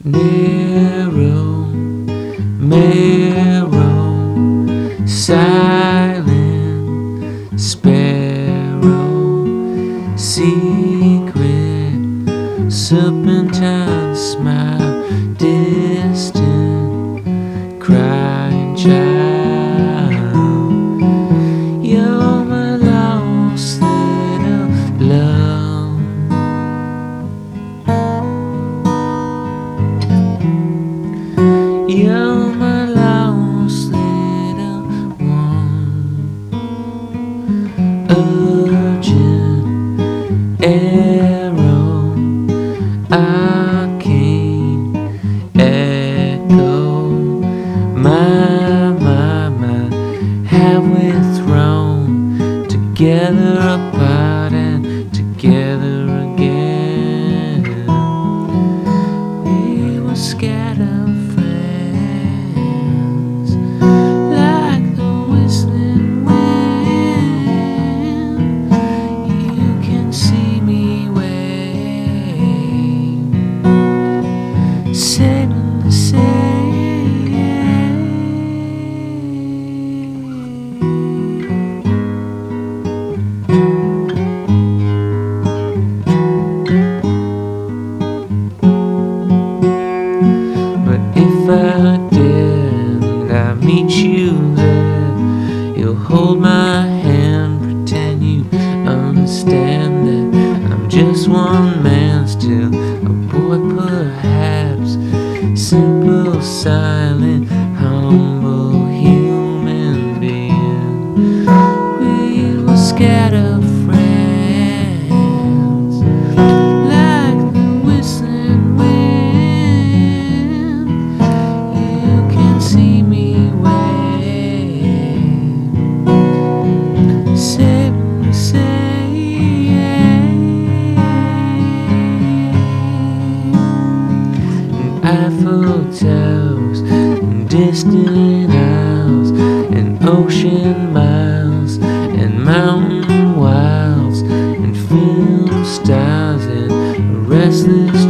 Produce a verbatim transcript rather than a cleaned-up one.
Narrow, marrow, silent sparrow, secret, serpentine smile, distant, crying child. You're my lost little love. You're my lost little one. Urgent arrow, arcane echo. My, my, my, have we thrown together apart and together again? We were scattered friends, like the whistling wind. You can see me wave, sailing the sea. But if I did, I meet you there. You'll hold my hand, pretend you understand that I'm just one man still, a boy perhaps, simple, silent, humble human being. We were scattered friends, like the whistling wind. You can see me wave, sailing the sea. Eiffel Towers and distant isles and ocean miles and mountain wilds and film styles and a restless